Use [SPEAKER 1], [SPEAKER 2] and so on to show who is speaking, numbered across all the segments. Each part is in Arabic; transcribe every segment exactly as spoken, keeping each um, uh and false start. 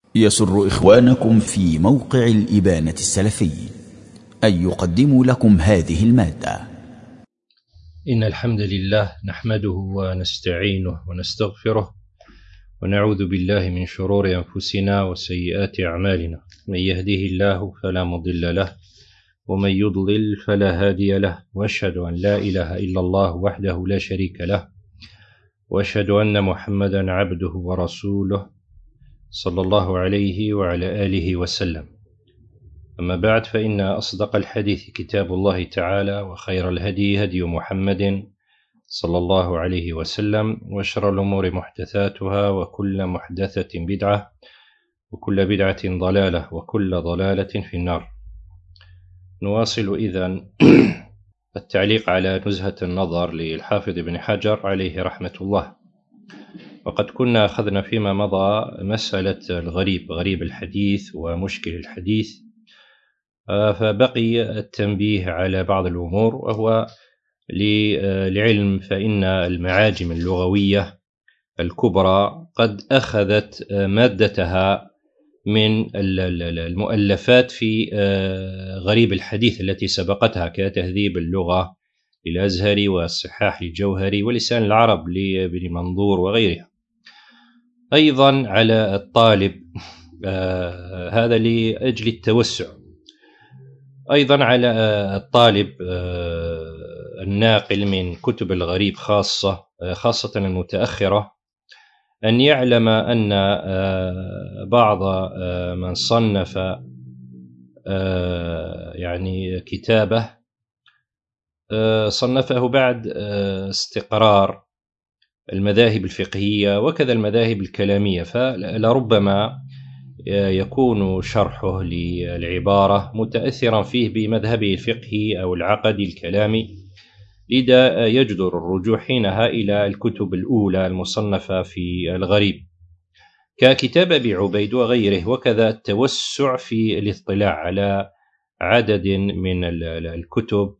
[SPEAKER 1] يسر إخوانكم في موقع الإبانة السلفي أن يقدموا لكم هذه المادة.
[SPEAKER 2] إن الحمد لله نحمده ونستعينه ونستغفره ونعوذ بالله من شرور أنفسنا وسيئات أعمالنا، من يهده الله فلا مضل له ومن يضلل فلا هادي له، وأشهد أن لا إله إلا الله وحده لا شريك له، وأشهد أن محمدا عبده ورسوله صلى الله عليه وعلى آله وسلم. أما بعد، فإن أصدق الحديث كتاب الله تعالى، وخير الهدي هدي محمد صلى الله عليه وسلم، وشر الأمور محدثاتها، وكل محدثة بدعة، وكل بدعة ضلالة، وكل ضلالة في النار. نواصل إذن التعليق على نزهة النظر للحافظ ابن حجر عليه رحمة الله. وقد كنا أخذنا فيما مضى مسألة الغريب، غريب الحديث ومشكل الحديث، فبقي التنبيه على بعض الأمور، وهو لعلم فإن المعاجم اللغوية الكبرى قد أخذت مادتها من المؤلفات في غريب الحديث التي سبقتها، كتهذيب اللغة للأزهري، والصحاح للجوهري، ولسان العرب لابن منظور وغيرها. أيضا على الطالب آه هذا لأجل التوسع، أيضا على الطالب آه الناقل من كتب الغريب خاصة آه خاصة المتأخرة، أن يعلم أن آه بعض آه من صنف آه يعني كتابه آه صنفه بعد آه استقرار المذاهب الفقهية وكذا المذاهب الكلامية، فلربما يكون شرحه للعبارة متأثرا فيه بمذهبه الفقهي أو العقدي الكلامي، لذا يجدر الرجوع حينها إلى الكتب الأولى المصنفة في الغريب ككتاب أبي عبيد وغيره، وكذا التوسع في الاطلاع على عدد من الكتب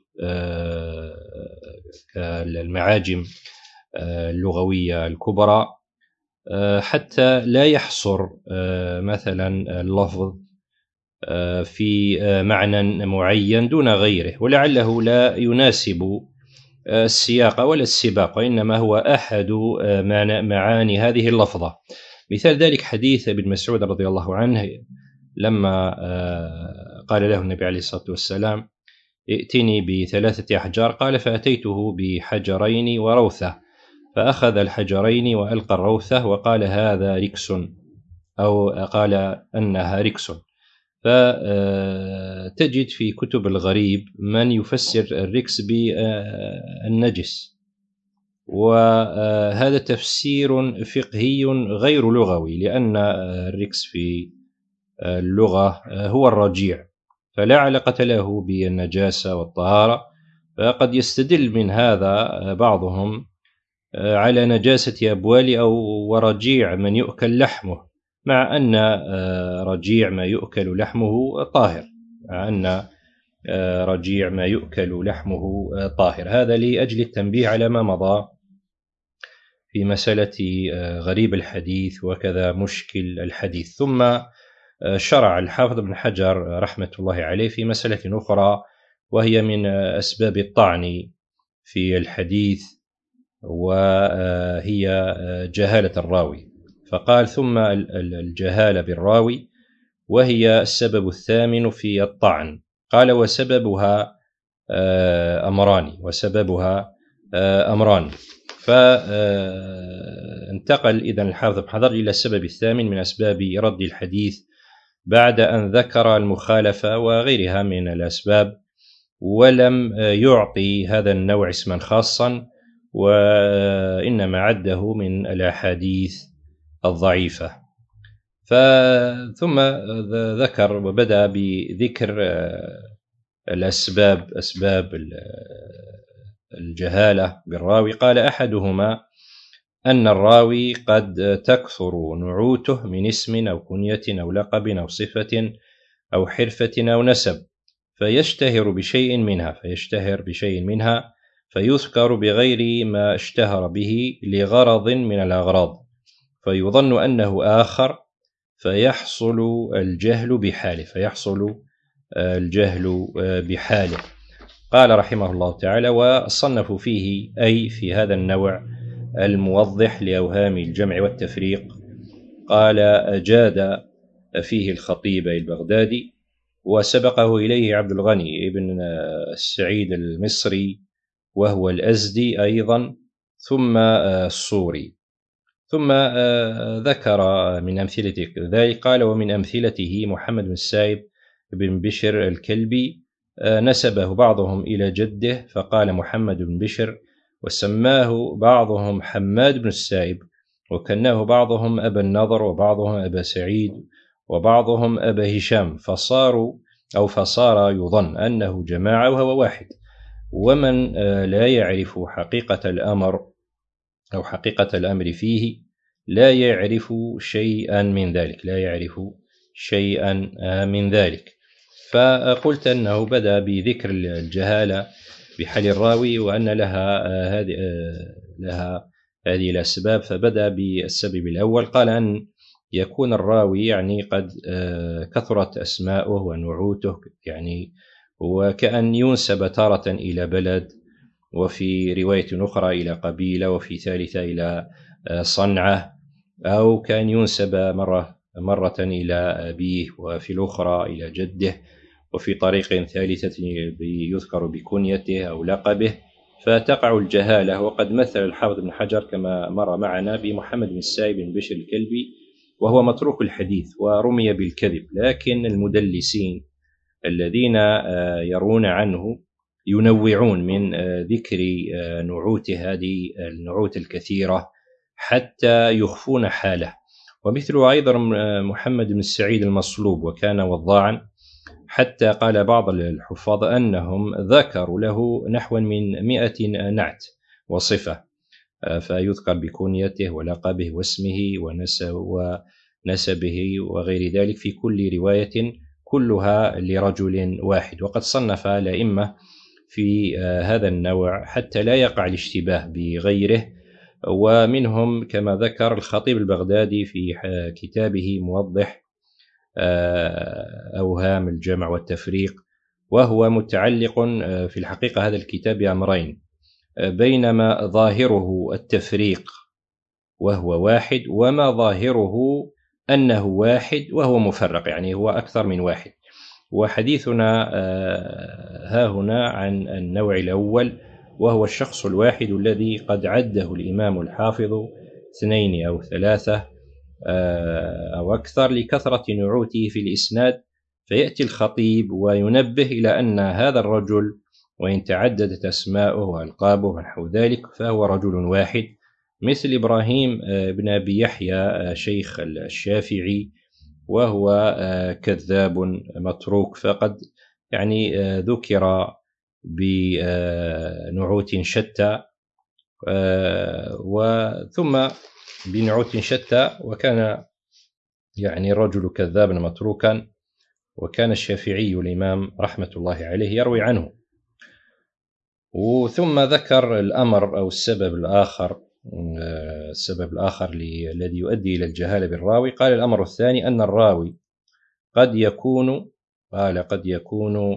[SPEAKER 2] كالمعاجم اللغوية الكبرى، حتى لا يحصر مثلا اللفظ في معنى معين دون غيره، ولعله لا يناسب السياق ولا السباق، وإنما هو أحد معاني هذه اللفظة. مثال ذلك حديث ابن مسعود رضي الله عنه لما قال له النبي عليه الصلاة والسلام: ائتني بثلاثة أحجار، قال: فأتيته بحجرين وروثة، فأخذ الحجرين وألقى الروثة وقال: هذا ركس، أو قال أنها ركس. فتجد في كتب الغريب من يفسر الركس بالنجس، وهذا تفسير فقهي غير لغوي، لأن الركس في اللغة هو الرجيع، فلا علاقة له بالنجاسة والطهارة. فقد يستدل من هذا بعضهم على نجاسة أبوال أو ورجيع من يؤكل لحمه، مع أن رجيع ما يؤكل لحمه طاهر، مع أن رجيع ما يؤكل لحمه طاهر. هذا لأجل التنبيه على ما مضى في مسألة غريب الحديث وكذا مشكل الحديث. ثم شرع الحافظ ابن حجر رحمة الله عليه في مسألة أخرى، وهي من أسباب الطعن في الحديث، وهي جهالة الراوي. فقال: ثم الجهالة بالراوي وهي السبب الثامن في الطعن. قال: وسببها أمران وسببها أمران فانتقل إذن الحافظ ابن حجر إلى السبب الثامن من أسباب رد الحديث، بعد أن ذكر المخالفة وغيرها من الأسباب، ولم يعطي هذا النوع اسما خاصا، وإنما عده من الأحاديث الضعيفة. ثم ذكر وبدأ بذكر الأسباب، أسباب الجهالة بالراوي. قال: أحدهما أن الراوي قد تكثر نعوته من اسم أو كنية أو لقب أو صفة أو حرفة أو نسب، فيشتهر بشيء منها فيشتهر بشيء منها فيذكر بغير ما اشتهر به لغرض من الأغراض، فيظن أنه آخر، فيحصل الجهل بحاله فيحصل الجهل بحاله. قال رحمه الله تعالى: وصنفوا فيه أي في هذا النوع الموضح لأوهام الجمع والتفريق. قال: أجاد فيه الخطيب البغدادي، وسبقه إليه عبد الغني ابن السعيد المصري وهو الأزدي أيضا، ثم الصوري، ثم ذكر من أمثلة ذلك قال: ومن أمثلته محمد بن السائب بن بشر الكلبي، نسبه بعضهم إلى جده فقال محمد بن بشر، وسماه بعضهم حماد بن السائب، وكناه بعضهم أبا النضر، وبعضهم أبا سعيد، وبعضهم أبا هشام، فصاروا أو فصار يظن أنه جماعة وهو واحد. ومن لا يعرف حقيقة الأمر أو حقيقة الأمر فيه لا يعرف شيئا من ذلك لا يعرف شيئا من ذلك. فقلت أنه بدأ بذكر الجهالة بحال الراوي، وأن لها هذه لها هذه الأسباب، فبدأ بالسبب الأول. قال: أن يكون الراوي يعني قد كثرت أسماؤه ونعوته، يعني وكأن ينسب تارة إلى بلد، وفي رواية أخرى إلى قبيلة، وفي ثالثة إلى صنعة، أو كان ينسب مرة مرة إلى أبيه، وفي الأخرى إلى جده، وفي طريق ثالثة يذكر بكنيته أو لقبه، فتقع الجهالة. وقد مثل الحافظ بن حجر كما مر معنا بمحمد بن السائب بن بشر الكلبي، وهو متروك الحديث ورمي بالكذب، لكن المدلسين الذين يرون عنه ينوعون من ذكر نعوت هذه النعوت الكثيرة حتى يخفون حاله. ومثل أيضا محمد بن السعيد المصلوب، وكان وضاعا، حتى قال بعض الحفاظ أنهم ذكروا له نحو من مئة نعت وصفة، فيذكر بكنيته ولقبه واسمه ونسبه وغير ذلك في كل رواية، كلها لرجل واحد. وقد صنف الأئمة في هذا النوع حتى لا يقع الاشتباه بغيره، ومنهم كما ذكر الخطيب البغدادي في كتابه موضح أوهام الجمع والتفريق، وهو متعلق في الحقيقة هذا الكتاب بأمرين: بينما ظاهره التفريق وهو واحد، وما ظاهره أنه واحد وهو مفرق، يعني هو أكثر من واحد. وحديثنا ها هنا عن النوع الأول، وهو الشخص الواحد الذي قد عده الإمام الحافظ اثنين أو ثلاثة أو أكثر لكثرة نعوته في الإسناد، فيأتي الخطيب وينبه إلى أن هذا الرجل وإن تعددت أسماؤه وألقابه ونحو ذلك فهو رجل واحد، مثل إبراهيم بن أبي يحيى شيخ الشافعي، وهو كذاب متروك، فقد يعني ذكر بنعوت شتى وثم بنعوت شتى، وكان يعني الرجل كذابا متروكا، وكان الشافعي الإمام رحمة الله عليه يروي عنه. وثم ذكر الأمر أو السبب الآخر السبب الآخر الذي يؤدي إلى الجهالة بالراوي. قال: الأمر الثاني أن الراوي قد يكون قال قد يكون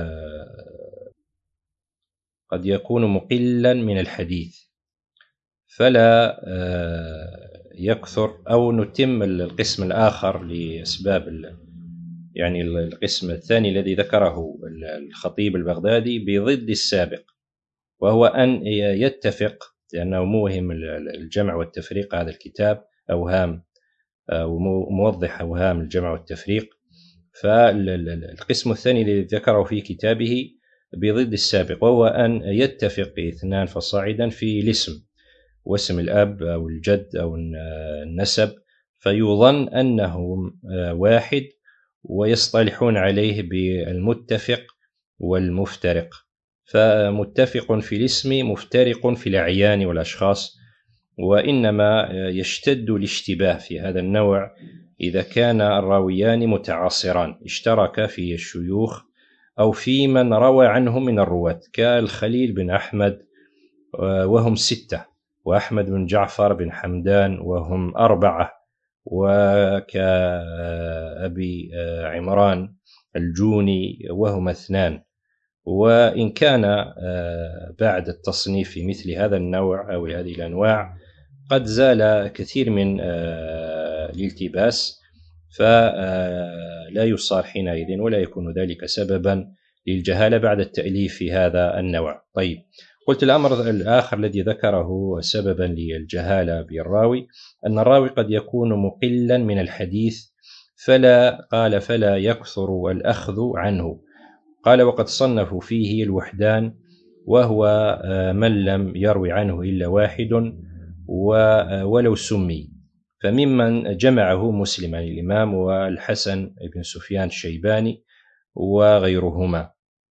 [SPEAKER 2] قد يكون مقلا من الحديث فلا يكثر، أو نتم القسم الآخر لأسباب يعني القسم الثاني الذي ذكره الخطيب البغدادي بضد السابق، وهو أن يتفق، لأنه موهم الجمع والتفريق هذا الكتاب أوهام وموضح أوهام الجمع والتفريق. فالقسم الثاني الذي ذكره في كتابه بضد السابق، وهو أن يتفق اثنان فصاعدا في الاسم واسم الأب أو الجد أو النسب، فيظن أنهم واحد ويصطلحون عليه بالمتفق والمفترق. فمتفق في الاسم مفترق في الأعيان والأشخاص، وإنما يشتد الاشتباه في هذا النوع إذا كان الراويان متعاصران اشترك في الشيوخ أو في من روى عنهم من الرواة، كالخليل بن أحمد وهم ستة، وأحمد بن جعفر بن حمدان وهم أربعة، وكأبي عمران الجوني، وهما اثنان. وإن كان بعد التصنيف في مثل هذا النوع أو هذه الأنواع قد زال كثير من الالتباس، فلا يصار حينئذ ولا يكون ذلك سببا للجهالة بعد التأليف في هذا النوع. طيب، قلت الأمر الآخر الذي ذكره سببا للجهالة بالراوي أن الراوي قد يكون مقلا من الحديث، فلا قال فلا يكثر الأخذ عنه. قال وقد صنفوا فيه الوحدان، وهو من لم يروي عنه إلا واحد ولو سمي، فممن جمعه مسلم عن الإمام والحسن بن سفيان الشيباني وغيرهما.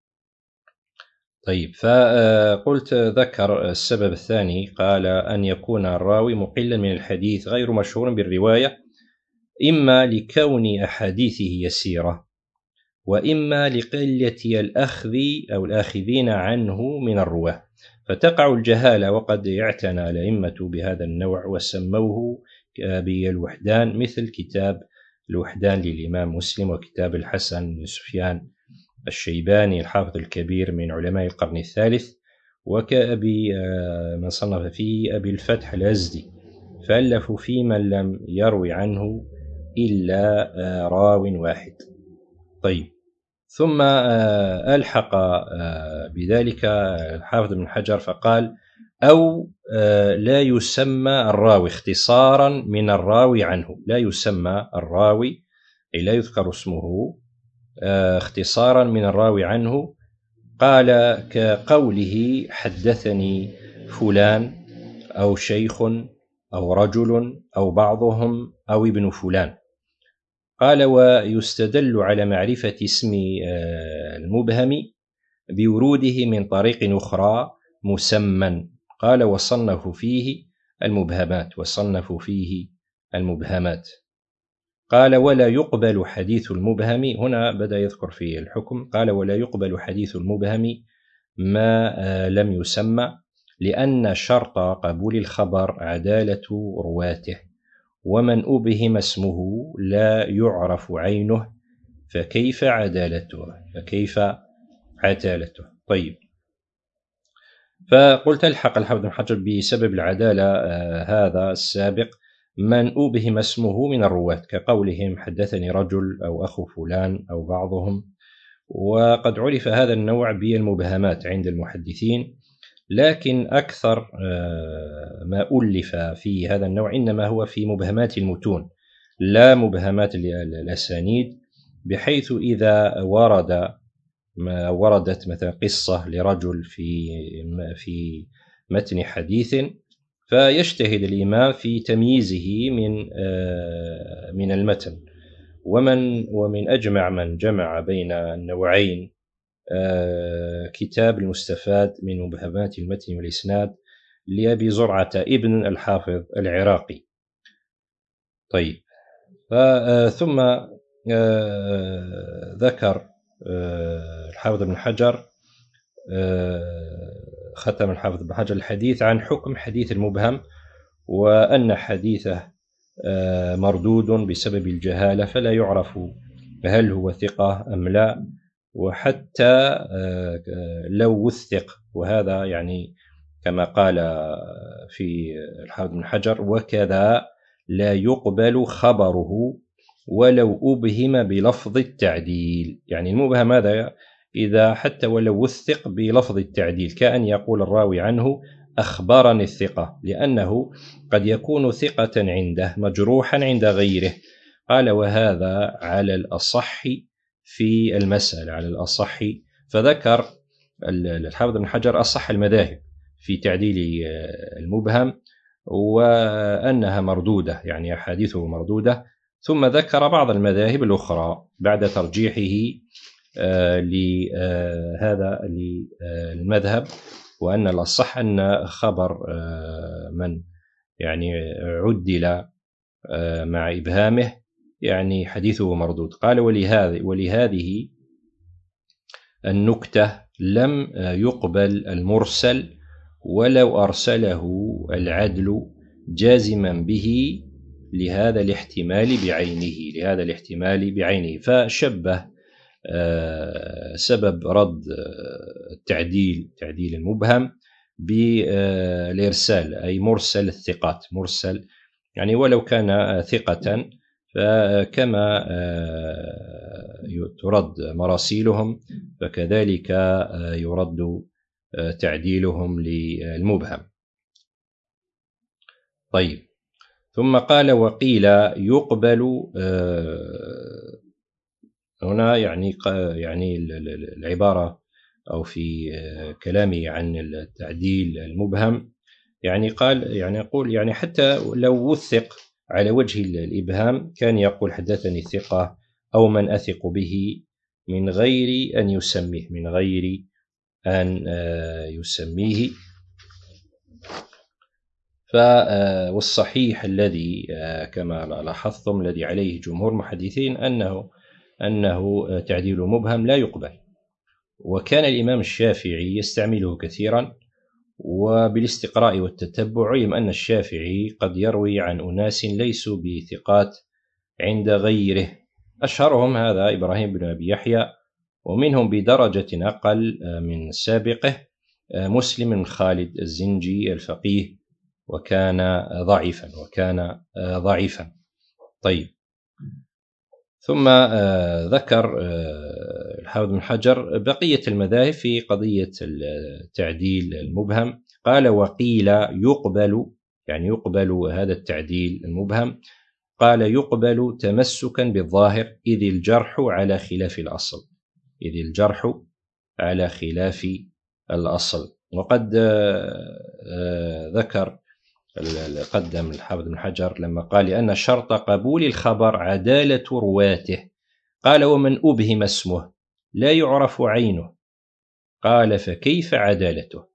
[SPEAKER 2] طيب، فقلت ذكر السبب الثاني، قال أن يكون الراوي مقلا من الحديث غير مشهور بالرواية، إما لكون أحاديثه يسيرة، وإما لقلة الأخذ أو الآخذين عنه من الرواة، فتقع الجهالة. وقد اعتنى الأئمة بهذا النوع وسموه بالوحدان، مثل كتاب الوحدان للإمام مسلم، وكتاب الحسن بن سفيان الشيباني الحافظ الكبير من علماء القرن الثالث، وكأبي من صنف فيه أبي الفتح الأزدي، فألفوا في من لم يروي عنه إلا راو واحد. طيب، ثم ألحق بذلك الحافظ بن حجر فقال أو لا يسمى الراوي اختصارا من الراوي عنه، لا يسمى الراوي أي لا يذكر اسمه اختصارا من الراوي عنه. قال كقوله حدثني فلان أو شيخ أو رجل أو بعضهم أو ابن فلان. قال ويستدل على معرفة اسم المبهم بوروده من طريق أخرى مسمى. قال وصنفوا فيه المبهمات وصنفوا فيه المبهمات. قال ولا يقبل حديث المبهم، هنا بدأ يذكر في الحكم، قال ولا يقبل حديث المبهم ما لم يسمى، لأن شرط قبول الخبر عدالة رواته، ومن أبهم اسمه لا يعرف عينه، فكيف عدالته فكيف عدالته طيب، فقلت الحق الحافظ بن حجر بسبب العدالة آه هذا السابق من أبهم اسمه من الرواة، كقولهم حدثني رجل أو أخو فلان أو بعضهم. وقد عرف هذا النوع بالمبهمات عند المحدثين، لكن أكثر آه ما ألف في هذا النوع إنما هو في مبهمات المتون لا مبهمات الأسانيد، بحيث إذا ورد ما وردت مثلا قصة لرجل في في متن حديث، فيجتهد الإمام في تمييزه من من المتن. ومن ومن أجمع من جمع بين النوعين كتاب المستفاد من مبهمات المتن والإسناد لأبي زرعة ابن الحافظ العراقي. طيب، ثم ذكر الحافظ بن حجر ختم الحافظ بن حجر الحديث عن حكم حديث المبهم، وأن حديثه مردود بسبب الجهالة، فلا يعرف هل هو ثقة أم لا، وحتى لو وثق، وهذا يعني كما قال في الحافظ بن حجر وكذا لا يقبل خبره ولو أبهم بلفظ التعديل. يعني المبهم هذا إذا حتى ولو وثق بلفظ التعديل، كأن يقول الراوي عنه أخبرني الثقة، لأنه قد يكون ثقة عنده مجروحا عند غيره. قال وهذا على الأصح في المسألة، على الأصح. فذكر الحافظ بن حجر أصح المذاهب في تعديل المبهم وأنها مردودة، يعني أحاديثه مردودة. ثم ذكر بعض المذاهب الأخرى بعد ترجيحه لهذا المذهب، وأن الأصح أن خبر من يعني عدل مع إبهامه يعني حديثه مردود. قال ولهذه, ولهذه النكتة لم يقبل المرسل ولو أرسله العدل جازما به، لهذا الاحتمال بعينه لهذا الاحتمال بعينه فشبه سبب رد التعديل تعديل المبهم بالإرسال، أي مرسل الثقات، مرسل يعني ولو كان ثقة فكما ترد مراسيلهم فكذلك يرد تعديلهم للمبهم. طيب، ثم قال وقيل يقبل، هنا يعني يعني العبارة أو في كلامي عن التعديل المبهم يعني قال يعني يقول يعني حتى لو وثق على وجه الإبهام كان يقول حدثني ثقة أو من أثق به من غير أن يسميه من غير أن يسميه. والصحيح الذي كما لاحظتم الذي عليه جمهور المحدثين أنه أنه تعديل مبهم لا يقبل، وكان الإمام الشافعي يستعمله كثيرا، وبالاستقراء والتتبع علم أن الشافعي قد يروي عن أناس ليسوا بثقات عند غيره، أشهرهم هذا إبراهيم بن أبي يحيى، ومنهم بدرجة أقل من سابقه مسلم بن خالد الزنجي الفقيه، وكان ضعيفا وكان ضعيفا. طيب، ثم ذكر الحافظ بن حجر بقية المذاهب في قضية التعديل المبهم. قال وقيل يقبل، يعني يقبل هذا التعديل المبهم، قال يقبل تمسكا بالظاهر إذ الجرح على خلاف الأصل إذ الجرح على خلاف الأصل. وقد ذكر قدم الحافظ بن حجر لما قال أن شرط قبول الخبر عدالة رواته، قال ومن أبهم اسمه لا يعرف عينه، قال فكيف عدالته؟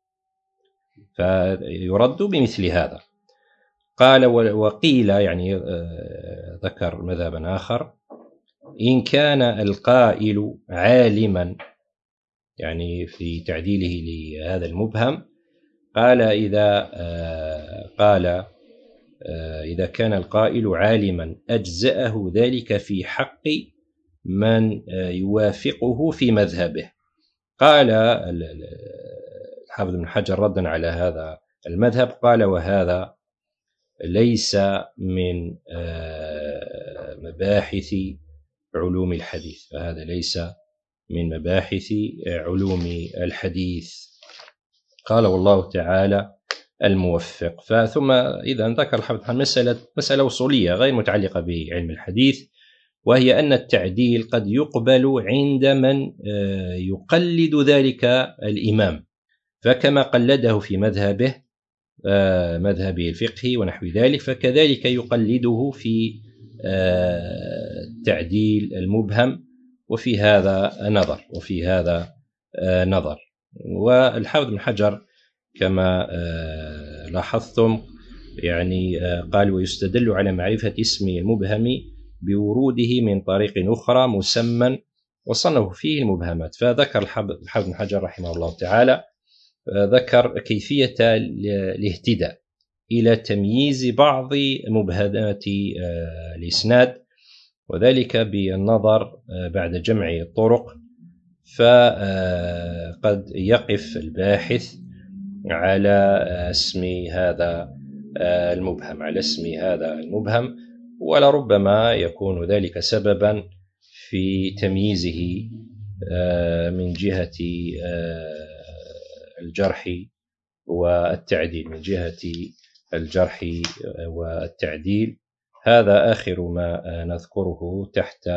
[SPEAKER 2] فيرد بمثل هذا. قال وقيل، يعني ذكر مذهبا آخر، إن كان القائل عالما، يعني في تعديله لهذا المبهم، قال إذا قال إذا كان القائل عالما أجزأه ذلك في حق من يوافقه في مذهبه. قال الحافظ بن حجر ردا على هذا المذهب، قال وهذا ليس من مباحث علوم الحديث فهذا ليس من مباحث علوم الحديث. قال والله تعالى الموفق. فثم إذا ذكر الحافظ مسألة مسألة أصولية غير متعلقة بعلم الحديث، وهي أن التعديل قد يقبل عند من يقلد ذلك الإمام، فكما قلده في مذهبه مذهبه الفقهي ونحو ذلك، فكذلك يقلده في التعديل المبهم، وفي هذا نظر وفي هذا نظر. والحافظ بن حجر كما لاحظتم يعني قال ويستدل على معرفة اسم المبهم بوروده من طريق أخرى مسمى وصنف فيه المبهمات. فذكر الحافظ بن حجر رحمه الله تعالى ذكر كيفية الاهتداء إلى تمييز بعض مبهمات الإسناد، وذلك بالنظر بعد جمع الطرق، فقد يقف الباحث على اسم هذا المبهم على اسم هذا المبهم ولربما يكون ذلك سببا في تمييزه من جهة الجرح والتعديل من جهة الجرح والتعديل. هذا آخر ما نذكره تحت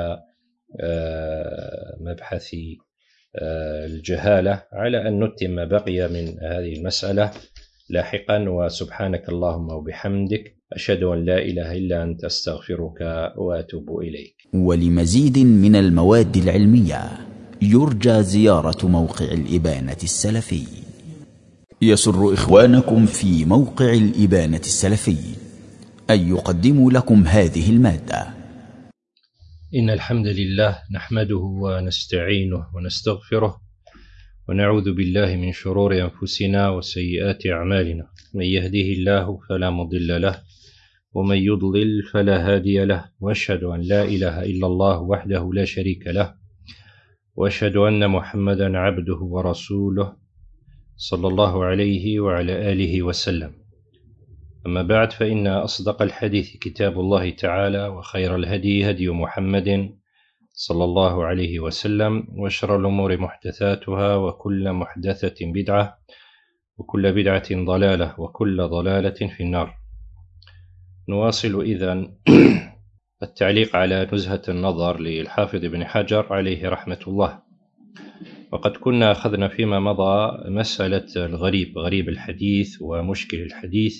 [SPEAKER 2] مبحث الجهالة، على أن نتم ما بقي من هذه المسألة لاحقا. وسبحانك اللهم وبحمدك، أشهد أن لا إله إلا أنت، أستغفرك وأتوب إليك.
[SPEAKER 1] ولمزيد من المواد العلمية يرجى زيارة موقع الإبانة السلفي. يسر إخوانكم في موقع الإبانة السلفي أن يقدموا لكم هذه المادة.
[SPEAKER 2] إن الحمد لله نحمده ونستعينه ونستغفره ونعوذ بالله من شرور أنفسنا وسيئات أعمالنا، من يهده الله فلا مضل له ومن يضلل فلا هادي له، وأشهد أن لا إله إلا الله وحده لا شريك له، وأشهد أن محمدا عبده ورسوله صلى الله عليه وعلى آله وسلم. أما بعد، فإن أصدق الحديث كتاب الله تعالى، وخير الهدي هدي محمد صلى الله عليه وسلم، وشر الأمور محدثاتها، وكل محدثة بدعة، وكل بدعة ضلالة، وكل ضلالة في النار. نواصل إذن التعليق على نزهة النظر للحافظ ابن حجر عليه رحمة الله. وقد كنا أخذنا فيما مضى مسألة الغريب، غريب الحديث ومشكل الحديث،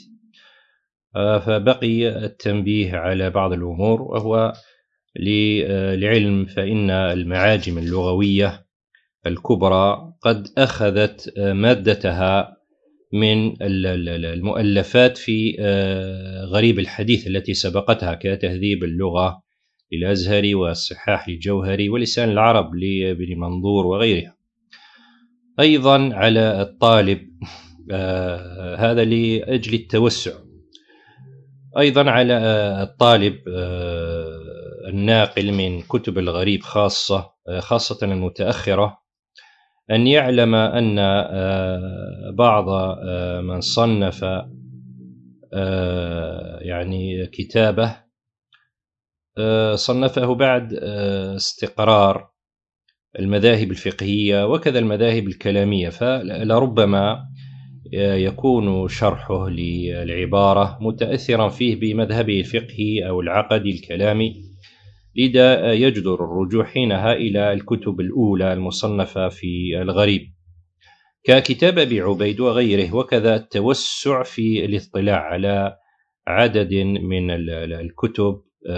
[SPEAKER 2] فبقي التنبيه على بعض الأمور، وهو للعلم فإن المعاجم اللغوية الكبرى قد أخذت مادتها من المؤلفات في غريب الحديث التي سبقتها، كتهذيب اللغة للأزهري، والصحاح للجوهري، ولسان العرب لابن منظور وغيرها. أيضا على الطالب، هذا لأجل التوسع، أيضا على الطالب الناقل من كتب الغريب خاصة خاصة المتأخرة أن يعلم أن بعض من صنف يعني كتابه صنفه بعد استقرار المذاهب الفقهية وكذا المذاهب الكلامية، فلربما يكون شرحه للعبارة متأثرا فيه بمذهبه الفقهي أو العقدي الكلامي، لذا يجدر الرجوع حينها إلى الكتب الأولى المصنفة في الغريب ككتاب أبي عبيد وغيره، وكذا التوسع في الاطلاع على عدد من الكتب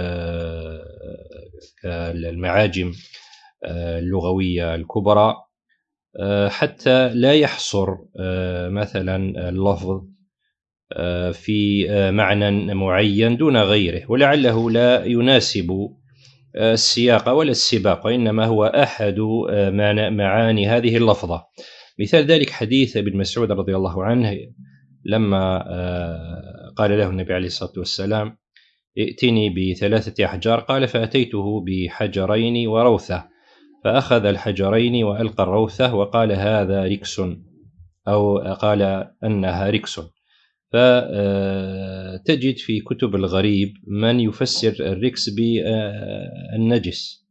[SPEAKER 2] كالمعاجم اللغوية الكبرى، حتى لا يحصر مثلا اللفظ في معنى معين دون غيره، ولعله لا يناسب السياق ولا السباق، وإنما هو أحد معاني هذه اللفظة. مثال ذلك حديث ابن مسعود رضي الله عنه لما قال له النبي عليه الصلاة والسلام: ائتني بثلاثة أحجار، قال: فأتيته بحجرين وروثة، فأخذ الحجرين وألقى الروثة وقال: هذا ركس، أو قال أنها ركس. فتجد في كتب الغريب من يفسر الركس بالنجس،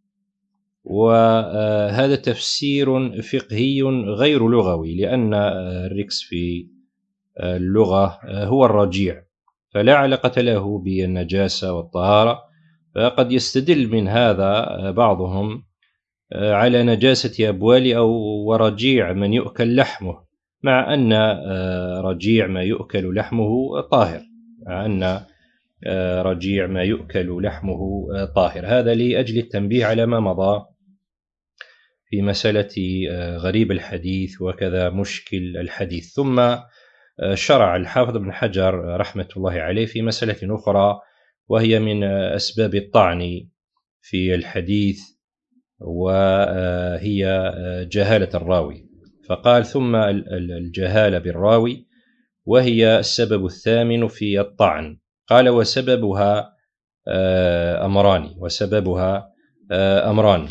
[SPEAKER 2] وهذا تفسير فقهي غير لغوي، لأن الركس في اللغة هو الرجيع، فلا علاقة له بالنجاسة والطهارة، فقد يستدل من هذا بعضهم على نجاسة أبوال أو ورجيع من يؤكل لحمه، مع أن رجيع ما يؤكل لحمه طاهر، مع أن رجيع ما يؤكل لحمه طاهر. هذا لأجل التنبيه على ما مضى في مسألة غريب الحديث وكذا مشكل الحديث. ثم شرع الحافظ ابن حجر رحمة الله عليه في مسألة أخرى، وهي من أسباب الطعن في الحديث، وهي جهالة الراوي، فقال: ثم الجهالة بالراوي، وهي السبب الثامن في الطعن. قال: وسببها أمران وسببها أمران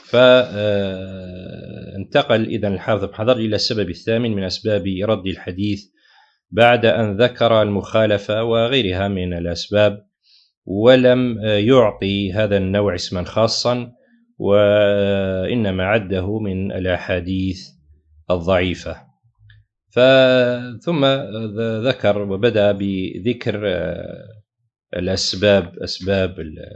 [SPEAKER 2] فانتقل إذن الحافظ بن حجر إلى السبب الثامن من أسباب رد الحديث، بعد أن ذكر المخالفة وغيرها من الأسباب، ولم يعطي هذا النوع اسما خاصا، وإنما عده من الأحاديث الضعيفة. ثم ذكر وبدأ بذكر الأسباب، أسباب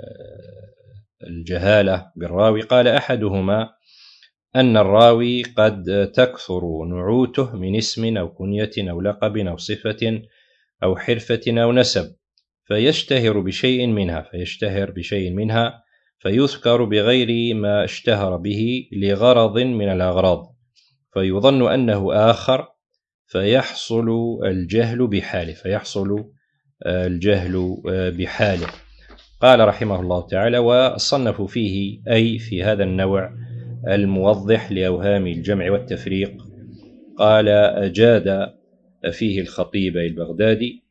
[SPEAKER 2] الجهالة بالراوي. قال: أحدهما أن الراوي قد تكثر نعوته من اسم أو كنية أو لقب أو صفة أو حرفة أو نسب، فيشتهر بشيء منها فيشتهر بشيء منها فيذكر بغير ما اشتهر به لغرض من الأغراض، فيظن أنه آخر، فيحصل الجهل بحاله فيحصل الجهل بحاله. قال رحمه الله تعالى: وصنفوا فيه أي في هذا النوع الموضح لأوهام الجمع والتفريق. قال: أجاد فيه الخطيب البغدادي،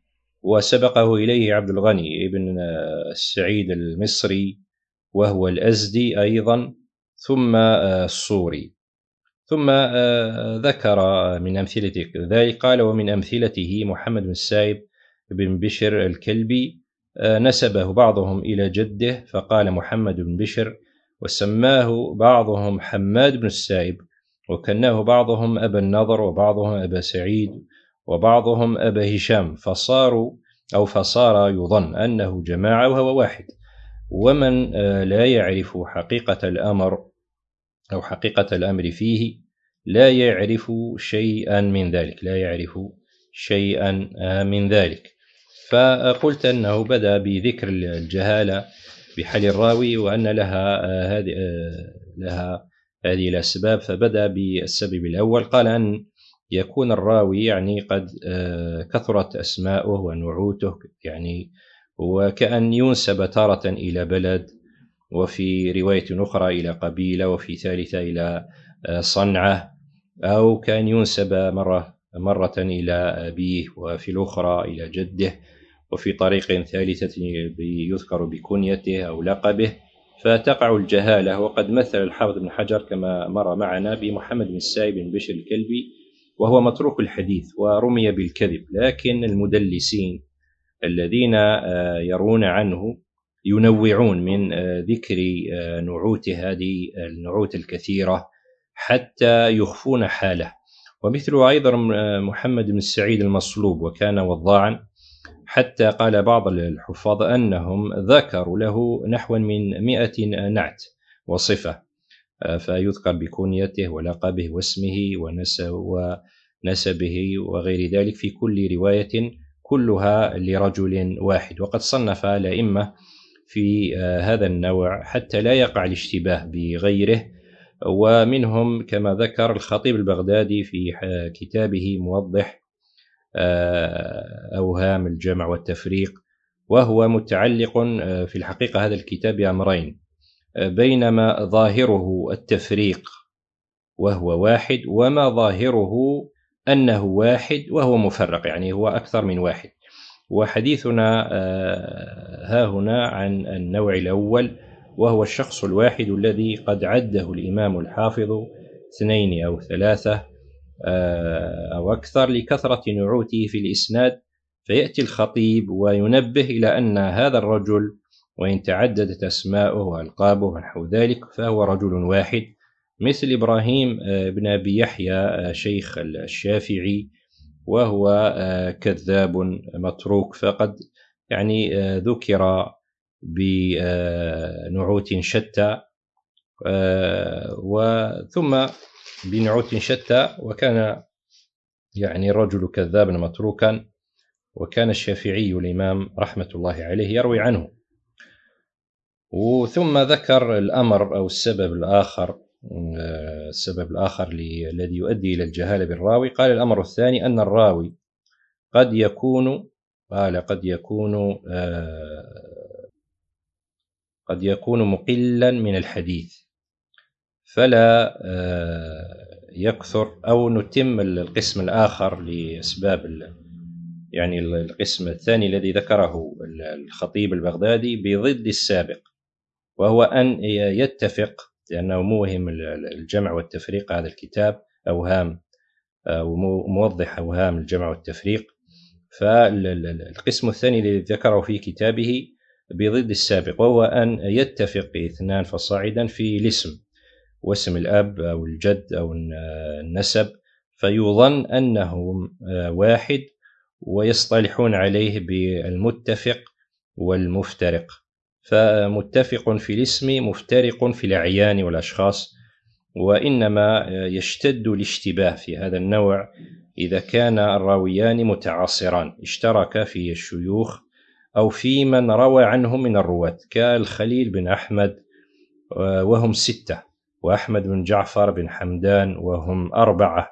[SPEAKER 2] وسبقه إليه عبد الغني ابن السعيد المصري وهو الأزدي أيضا، ثم الصوري. ثم ذكر من أمثلة ذلك قال: ومن أمثلته محمد بن السائب بن بشر الكلبي، نسبه بعضهم إلى جده فقال محمد بن بشر، وسماه بعضهم حماد بن السائب، وكناه بعضهم أبا النضر، وبعضهم أبا سعيد، وبعضهم أبا هشام، فصاروا أو فصار يظن أنه جماعة وهو واحد. ومن لا يعرف حقيقة الأمر أو حقيقة الأمر فيه لا يعرف شيئا من ذلك لا يعرف شيئا من ذلك. فقلت أنه بدأ بذكر الجهالة بحال الراوي وأن لها هذه لها هذه الأسباب، فبدأ بالسبب الأول، قال أن يكون الراوي يعني قد كثرت أسماؤه ونعوته، يعني وكأن ينسب تارة إلى بلد، وفي رواية أخرى إلى قبيلة، وفي ثالثة إلى صنعة، أو كان ينسب مرة مرة إلى أبيه، وفي الأخرى إلى جده، وفي طريق ثالثة يذكر بكنيته أو لقبه، فتقع الجهالة. وقد مثل الحافظ بن حجر كما مر معنا بمحمد بن السائب بن بشر الكلبي، وهو متروك الحديث ورمي بالكذب، لكن المدلسين الذين يرون عنه ينوعون من ذكر نعوت هذه النعوت الكثيرة حتى يخفون حاله. ومثل أيضا محمد بن السعيد المصلوب، وكان وضاعا، حتى قال بعض الحفاظ أنهم ذكروا له نحو من مئة نعت وصفة، فيذكر بكنيته ولقبه واسمه ونسبه وغير ذلك في كل رواية، كلها لرجل واحد. وقد صنف الأئمة في هذا النوع حتى لا يقع الاشتباه بغيره، ومنهم كما ذكر الخطيب البغدادي في كتابه موضح أوهام الجمع والتفريق، وهو متعلق في الحقيقة هذا الكتاب بأمرين: بينما ظاهره التفريق وهو واحد، وما ظاهره أنه واحد وهو مفرق، يعني هو أكثر من واحد. وحديثنا ها هنا عن النوع الأول، وهو الشخص الواحد الذي قد عده الإمام الحافظ اثنين أو ثلاثة أو أكثر لكثرة نعوته في الإسناد، فيأتي الخطيب وينبه إلى أن هذا الرجل وإن تعددت أسماؤه وألقابه ونحو ذلك فهو رجل واحد، مثل إبراهيم بن أبي يحيى شيخ الشافعي، وهو كذاب متروك، فقد يعني ذكر بنعوت شتى وثم بنعوت شتى، وكان يعني الرجل كذابا متروكا، وكان الشافعي الإمام رحمة الله عليه يروي عنه. وثم ذكر الأمر أو السبب الآخر السبب الآخر الذي يؤدي إلى الجهالة بالراوي. قال: الأمر الثاني أن الراوي قد يكون قال قد يكون قد يكون مقلا من الحديث فلا يكثر، أو نتم القسم الآخر لأسباب، يعني القسم الثاني الذي ذكره الخطيب البغدادي بضد السابق، وهو أن يتفق، لأنه موهم الجمع والتفريق هذا الكتاب أوهام وموضح أوهام الجمع والتفريق. فالقسم الثاني الذي ذكره في كتابه بضد السابق، وهو أن يتفق اثنان فصاعدا في الاسم، واسم الأب أو الجد أو النسب، فيظن أنهم واحد ويصطلحون عليه بالمتفق والمفترق. فمتفق في الاسم مفترق في الأعيان والأشخاص، وإنما يشتد الاشتباه في هذا النوع إذا كان الراويان متعاصران اشترك في الشيوخ أو في من روى عنهم من الرواة، كالخليل بن أحمد وهم ستة، وأحمد بن جعفر بن حمدان وهم أربعة،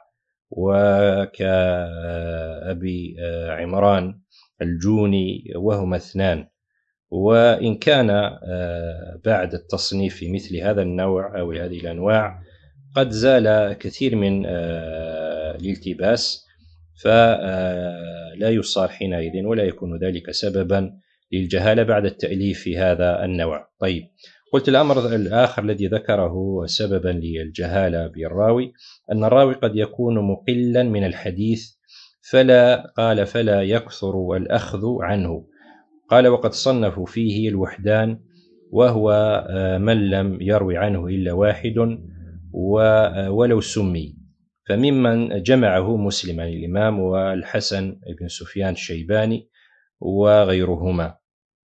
[SPEAKER 2] وكأبي عمران الجوني وهم اثنان. وإن كان بعد التصنيف في مثل هذا النوع أو هذه الأنواع قد زال كثير من الالتباس، فلا يصار حينئذ ولا يكون ذلك سببا للجهالة بعد التأليف في هذا النوع. طيب، قلت الأمر الآخر الذي ذكره سببا للجهالة بالراوي أن الراوي قد يكون مقلا من الحديث، فلا قال فلا يكثر الأخذ عنه. قال وقد صنفوا فيه الوحدان، وهو من لم يروي عنه إلا واحد ولو سمي، فممن جمعه مسلم عن الإمام والحسن بن سفيان الشيباني وغيرهما.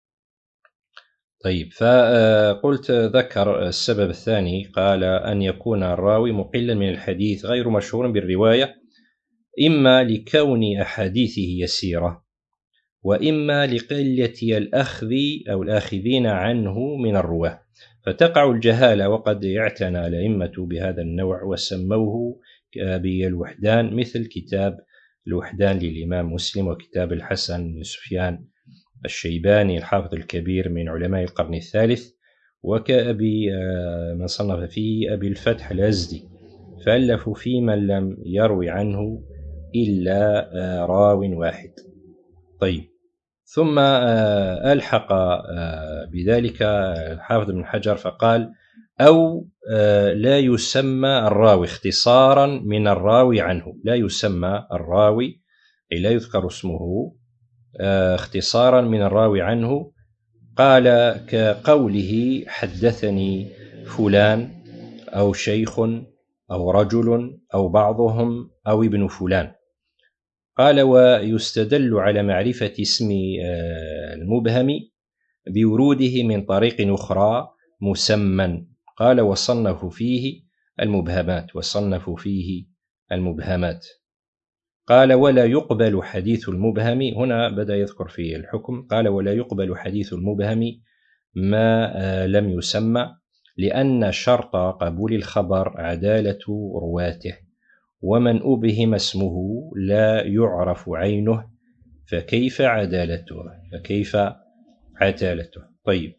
[SPEAKER 2] طيب، فقلت ذكر السبب الثاني، قال أن يكون الراوي مقلا من الحديث غير مشهور بالرواية، إما لكون أحاديثه يسيرة، وإما لقلة الأخذ أو الآخذين عنه من الرواة، فتقع الجهالة. وقد اعتنى الأئمة بهذا النوع وسموه بالوحدان، مثل كتاب الوحدان للإمام مسلم، وكتاب الحسن بن سفيان الشيباني الحافظ الكبير من علماء القرن الثالث، وكأبي من صنف فيه أبي الفتح الأزدي، فألفوا في من لم يروي عنه إلا راو واحد. طيب، ثم ألحق بذلك الحافظ بن حجر فقال أو لا يسمى الراوي اختصارا من الراوي عنه، لا يسمى الراوي أي لا يذكر اسمه اختصارا من الراوي عنه. قال كقوله حدثني فلان أو شيخ أو رجل أو بعضهم أو ابن فلان. قال ويستدل على معرفة اسم المبهم بوروده من طريق أخرى مسمى. قال وصنفوا فيه المبهمات، وصنفوا فيه المبهمات. قال ولا يقبل حديث المبهم، هنا بدأ يذكر فيه الحكم، قال ولا يقبل حديث المبهم ما لم يسمى، لأن شرط قبول الخبر عدالة رواته، ومن أبهم اسمه لا يعرف عينه، فكيف عدالته فكيف عدالته طيب،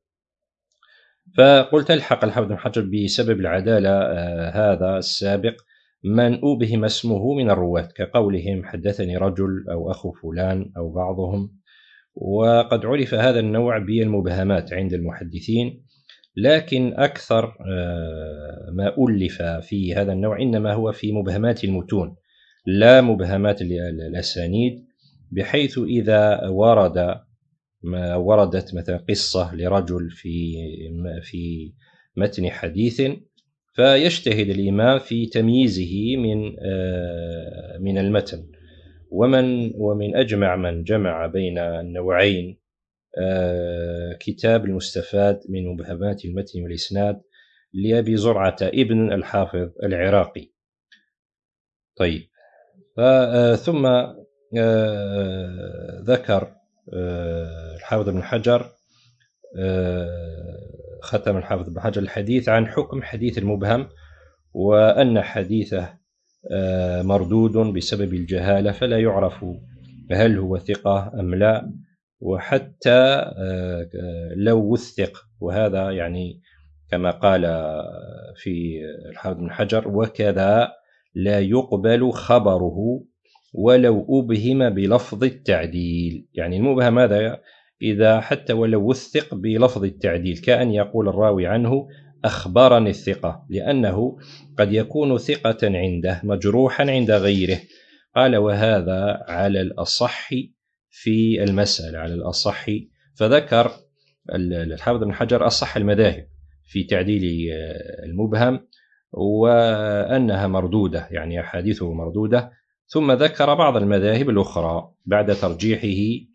[SPEAKER 2] فقلت الحق الحافظ بن حجر بسبب العدالة آه هذا السابق من أبهم اسمه من الرواة، كقولهم حدثني رجل أو أخو فلان أو بعضهم. وقد عرف هذا النوع بالمبهمات عند المحدثين، لكن أكثر ما ألف في هذا النوع إنما هو في مبهمات المتون لا مبهمات الأسانيد، بحيث إذا ورد ما وردت مثلا قصة لرجل في في متن حديث، فيجتهد الإمام في تمييزه من من المتن. ومن ومن أجمع من جمع بين النوعين كتاب المستفاد من مبهمات المتن والإسناد لأبي زرعة ابن الحافظ العراقي. طيب، ثم ذكر الحافظ بن حجر ختم الحافظ بن حجر الحديث عن حكم حديث المبهم، وأن حديثه مردود بسبب الجهالة، فلا يعرف هل هو ثقة أم لا، وحتى لو وثق، وهذا يعني كما قال في الحافظ بن حجر وكذا لا يقبل خبره ولو أبهم بلفظ التعديل. يعني المبهم هذا إذا حتى ولو وثق بلفظ التعديل، كأن يقول الراوي عنه أخبرني الثقة، لأنه قد يكون ثقة عنده مجروحا عند غيره. قال وهذا على الأصح في المسألة، على الأصح. فذكر الحافظ بن حجر أصح المذاهب في تعديل المبهم وأنها مردودة، يعني أحاديثه مردودة. ثم ذكر بعض المذاهب الأخرى بعد ترجيحه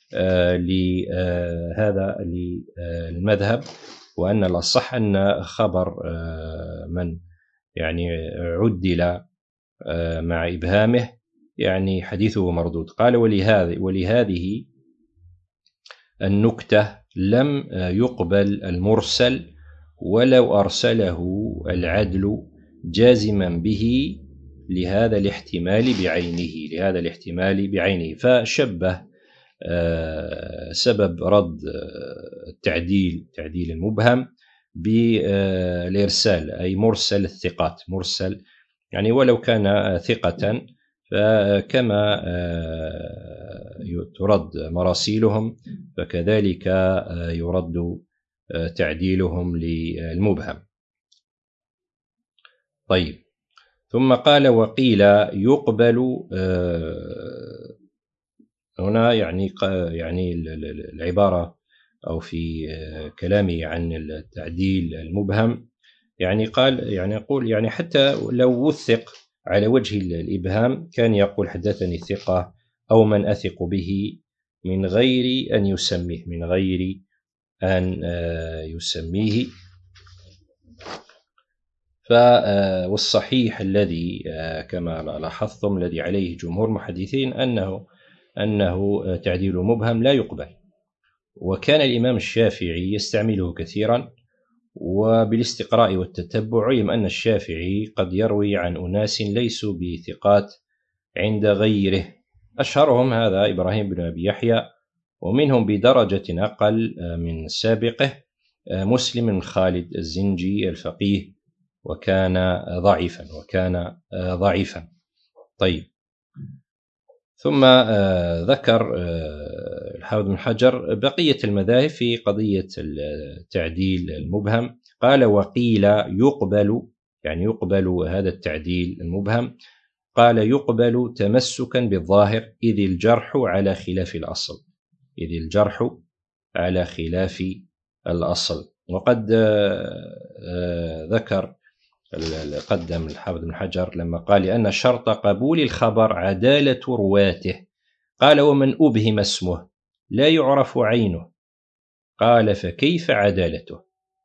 [SPEAKER 2] لهذا المذهب، وأن الأصح أن خبر من يعني عدل مع إبهامه يعني حديثه مردود. قال ولهذه ولهذه النكتة لم يقبل المرسل ولو أرسله العدل جازما به لهذا الاحتمال بعينه لهذا الاحتمال بعينه فشبه سبب رد التعديل تعديل المبهم بالإرسال، أي مرسل الثقات، مرسل يعني ولو كان ثقة فكما ترد مراسيلهم فكذلك يرد تعديلهم للمبهم. طيب، ثم قال وقيل يقبل، هنا يعني يعني العبارة أو في كلامي عن التعديل المبهم يعني قال يعني يقول يعني حتى لو وثق على وجه الإبهام كان يقول حدثني ثقة أو من أثق به من غير أن يسميه من غير أن يسميه. والصحيح الذي كما لاحظتم الذي عليه جمهور المحدثين أنه أنه تعديل مبهم لا يقبل، وكان الإمام الشافعي يستعمله كثيرا، وبالاستقراء والتتبع علم أن الشافعي قد يروي عن أناس ليسوا بثقات عند غيره، أشهرهم هذا إبراهيم بن أبي يحيى، ومنهم بدرجة أقل من سابقه مسلم بن خالد الزنجي الفقيه، وكان ضعيفا وكان ضعيفا. طيب، ثم ذكر الحافظ بن حجر بقية المذاهب في قضية التعديل المبهم. قال وقيل يقبل، يعني يقبل هذا التعديل المبهم، قال يقبل تمسكا بالظاهر إذ الجرح على خلاف الأصل إذ الجرح على خلاف الأصل. وقد ذكر قدم الحافظ بن حجر لما قال لأن شرط قبول الخبر عدالة رواته، قال ومن أبهم اسمه لا يعرف عينه، قال فكيف عدالته؟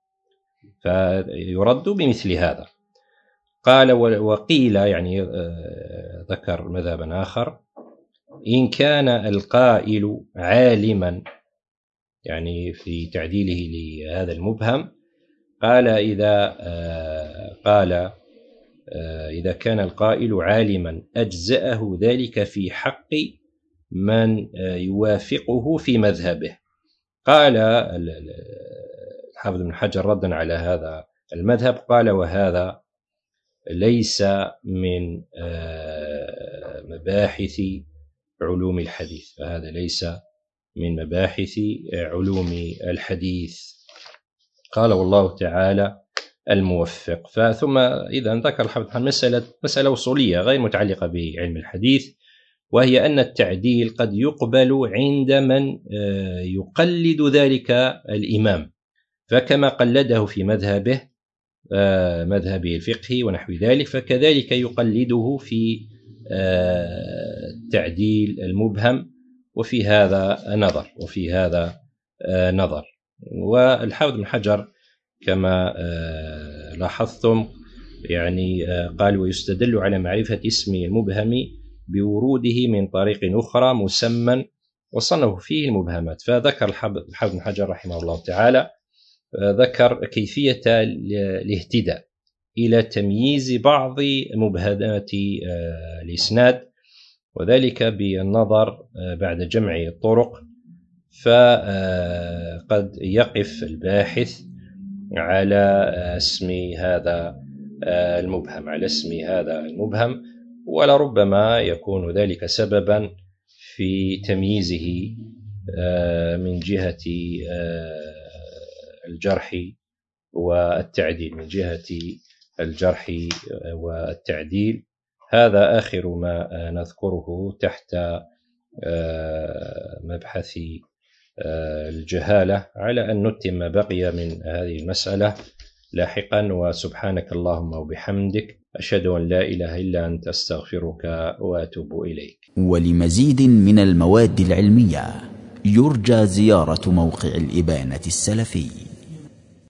[SPEAKER 2] فيرد بمثل هذا. قال وقيل، يعني ذكر مذهبا آخر، إن كان القائل عالما، يعني في تعديله لهذا المبهم، قال إذا قال إذا كان القائل عالما أجزأه ذلك في حق من يوافقه في مذهبه. قال الحافظ بن حجر ردا على هذا المذهب، قال وهذا ليس من مباحث علوم الحديث فهذا ليس من مباحث علوم الحديث. قال والله تعالى الموفق. فثم إذا ذكر الحافظ مسألة مسألة وصولية غير متعلقة بعلم الحديث، وهي أن التعديل قد يقبل عند من يقلد ذلك الإمام، فكما قلده في مذهبه مذهبه الفقهي ونحو ذلك، فكذلك يقلده في التعديل المبهم، وفي هذا نظر وفي هذا نظر. والحافظ بن حجر كما لاحظتم يعني قال ويستدل على معرفة اسم المبهم بوروده من طريق أخرى مسمى وصنه فيه المبهمات. فذكر الحافظ بن حجر رحمه الله تعالى ذكر كيفية الاهتداء إلى تمييز بعض مبهمات الإسناد، وذلك بالنظر بعد جمع الطرق. فقد يقف الباحث على اسم هذا المبهم على اسم هذا المبهم ولربما يكون ذلك سببا في تمييزه من جهة الجرح والتعديل من جهة الجرح والتعديل. هذا آخر ما نذكره تحت مبحث الجهالة، على أن نتم ما بقي من هذه المسألة لاحقا. وسبحانك اللهم وبحمدك أشهد أن لا إله إلا أنت أستغفرك وأتوب إليك.
[SPEAKER 1] ولمزيد من المواد العلمية يرجى زيارة موقع الإبانة السلفي.